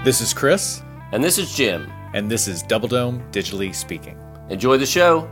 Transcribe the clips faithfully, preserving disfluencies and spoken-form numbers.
This is Chris. And this is Jim. And this is Double Dome Digitally Speaking. Enjoy the show.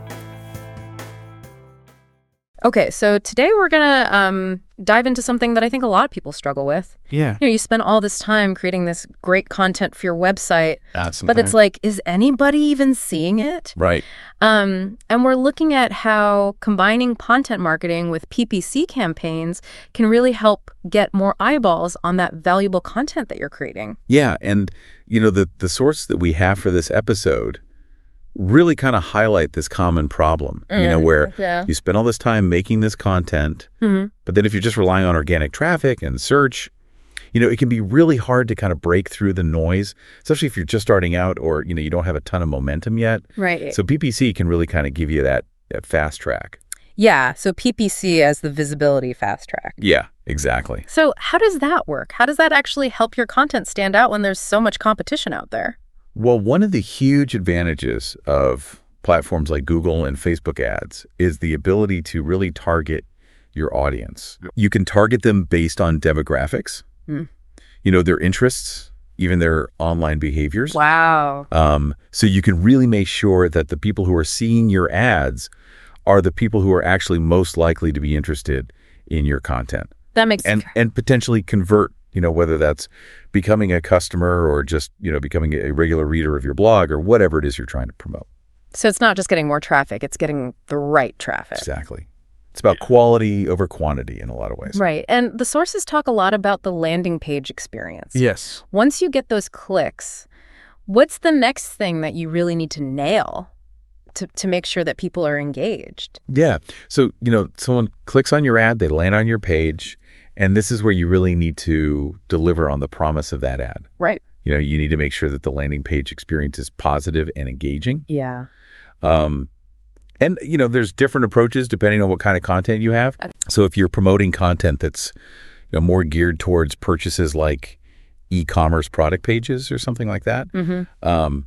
Okay, so today we're going to um, dive into something that I think a lot of people struggle with. Yeah. You know, you spend all this time creating this great content for your website, Add some but time. it's like, is anybody even seeing it? Right. Um, and we're looking at how combining content marketing with P P C campaigns can really help get more eyeballs on that valuable content that you're creating. Yeah, and you know, the the source that we have for this episode really kind of highlight this common problem, you know, where yeah. you spend all this time making this content, Mm-hmm. but then if you're just relying on organic traffic and search, you know, it can be really hard to kind of break through the noise, especially if you're just starting out or, you know, you don't have a ton of momentum yet. Right. So P P C can really kind of give you that, that fast track. Yeah, so P P C as the visibility fast track. Yeah, exactly. So how does that work? How does that actually help your content stand out when there's so much competition out there? Well, one of the huge advantages of platforms like Google and Facebook ads is the ability to really target your audience. You can target them based on demographics, Hmm. you know, their interests, even their online behaviors. Wow. Um, so you can really make sure that the people who are seeing your ads are the people who are actually most likely to be interested in your content That makes and, and potentially convert, you know, whether that's becoming a customer or just, you know, becoming a regular reader of your blog or whatever it is you're trying to promote. So it's not just getting more traffic, it's getting the right traffic. Exactly. It's about quality over quantity in a lot of ways. Right. And the sources talk a lot about the landing page experience. Yes. Once you get those clicks, what's the next thing that you really need to nail to, to make sure that people are engaged? Yeah. So, you know, someone clicks on your ad, they land on your page, and this is where you really need to deliver on the promise of that ad. Right. You know, you need to make sure that the landing page experience is positive and engaging. Yeah. Um, and, you know, there's different approaches depending on what kind of content you have. Okay. So if you're promoting content that's, you know, more geared towards purchases like e-commerce product pages or something like that, Mm-hmm. um,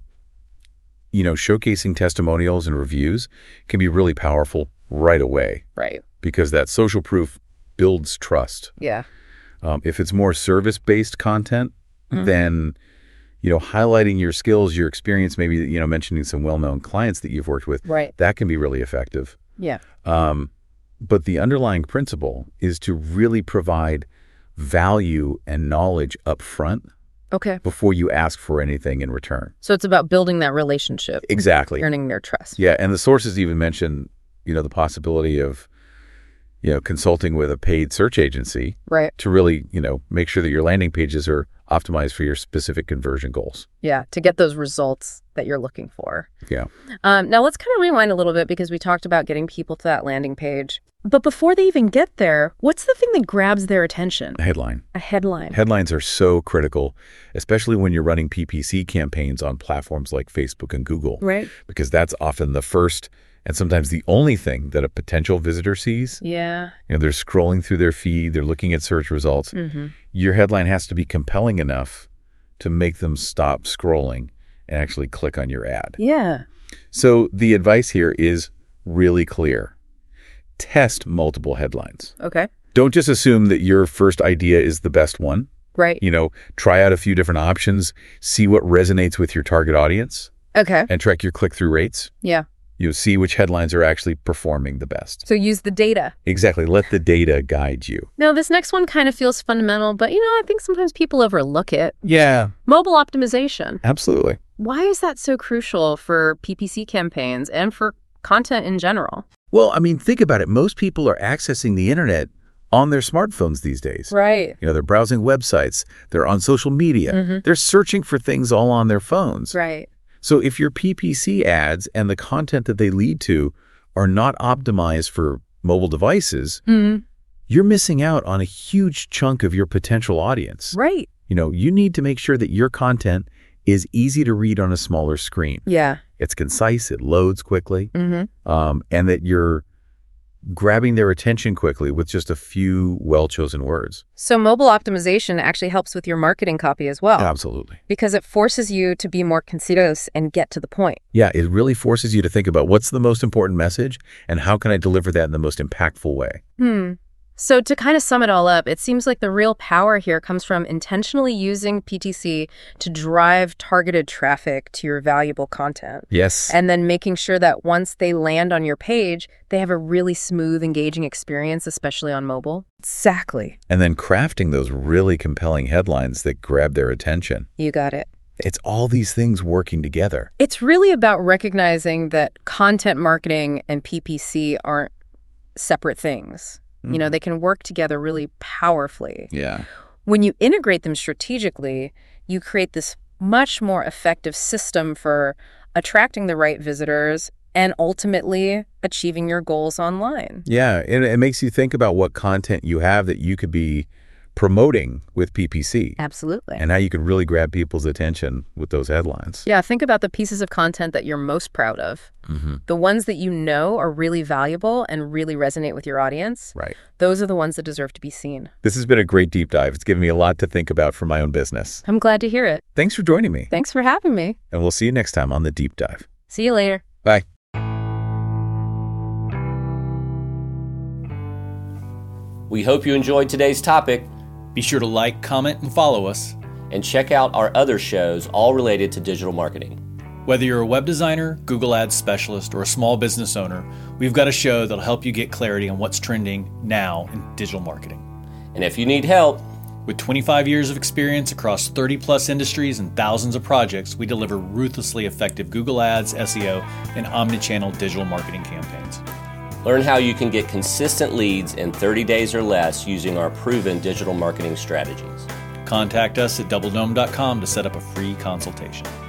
you know, showcasing testimonials and reviews can be really powerful right away Right. because that social proof builds trust. Yeah. Um, if it's more service-based content, Mhm. then, you know, highlighting your skills, your experience, maybe, you know, mentioning some well-known clients that you've worked with, Right. that can be really effective. Yeah. Um, but the underlying principle is to really provide value and knowledge up front Okay. before you ask for anything in return. So it's about building that relationship, Exactly. earning their trust. Yeah, and the sources even mention, you know, the possibility of, you know, consulting with a paid search agency Right. to really, you know, make sure that your landing pages are optimized for your specific conversion goals. Yeah. To get those results that you're looking for. Yeah. Um, now let's kind of rewind a little bit because we talked about getting people to that landing page. But before they even get there, what's the thing that grabs their attention? Headline. A headline. Headlines are so critical, especially when you're running P P C campaigns on platforms like Facebook and Google, Right. because that's often the first and sometimes the only thing that a potential visitor sees. Yeah. You know, they're scrolling through their feed, they're looking at search results. Mm-hmm. Your headline has to be compelling enough to make them stop scrolling and actually click on your ad. Yeah. So the advice here is really clear. Test multiple headlines. Okay. Don't just assume that your first idea is the best one. Right. You know, try out a few different options, see what resonates with your target audience, Okay. and track your click-through rates. Yeah. You know, see which headlines are actually performing the best. So use the data. Exactly. Let the data guide you. Now, this next one kind of feels fundamental, but you know, I think sometimes people overlook it. Yeah, Mobile optimization. absolutely. Why is that so crucial for P P C campaigns and for content in general? Well, I mean, think about it. Most people are accessing the internet on their smartphones these days. Right. You know, they're browsing websites, they're on social media, Mhm. they're searching for things all on their phones. Right. So if your P P C ads and the content that they lead to are not optimized for mobile devices, Mm-hmm. you're missing out on a huge chunk of your potential audience. Right. You know, you need to make sure that your content is easy to read on a smaller screen. Yeah. It's concise, it loads quickly, Mm-hmm. um, and that you're grabbing their attention quickly with just a few well-chosen words. So mobile optimization actually helps with your marketing copy as well, Absolutely. because it forces you to be more concise and get to the point. Yeah, it really forces you to think about what's the most important message and how can I deliver that in the most impactful way. Hmm. So to kind of sum it all up, it seems like the real power here comes from intentionally using P T C to drive targeted traffic to your valuable content. Yes. And then making sure that once they land on your page, they have a really smooth, engaging experience, especially on mobile. Exactly. And then crafting those really compelling headlines that grab their attention. You got it. It's all these things working together. It's really about recognizing that content marketing and P P C aren't separate things. You know, they can work together really powerfully. Yeah. When you integrate them strategically, you create this much more effective system for attracting the right visitors and ultimately achieving your goals online. Yeah, it, it makes you think about what content you have that you could be promoting with P P C. Absolutely. And how you could really grab people's attention with those headlines. Yeah, think about the pieces of content that you're most proud of. Mm-hmm. The ones that you know are really valuable and really resonate with your audience. Right. Those are the ones that deserve to be seen. This has been a great deep dive. It's given me a lot to think about for my own business. I'm glad to hear it. Thanks for joining me. Thanks for having me. And we'll see you next time on The Deep Dive. See you later. Bye. We hope you enjoyed today's topic. Be sure to like, comment, and follow us. And check out our other shows, all related to digital marketing. Whether you're a web designer, Google Ads specialist, or a small business owner, we've got a show that'll help you get clarity on what's trending now in digital marketing. And if you need help, with twenty-five years of experience across thirty plus industries and thousands of projects, we deliver ruthlessly effective Google Ads, S E O, and omnichannel digital marketing campaigns. Learn how you can get consistent leads in thirty days or less using our proven digital marketing strategies. Contact us at double dome dot com to set up a free consultation.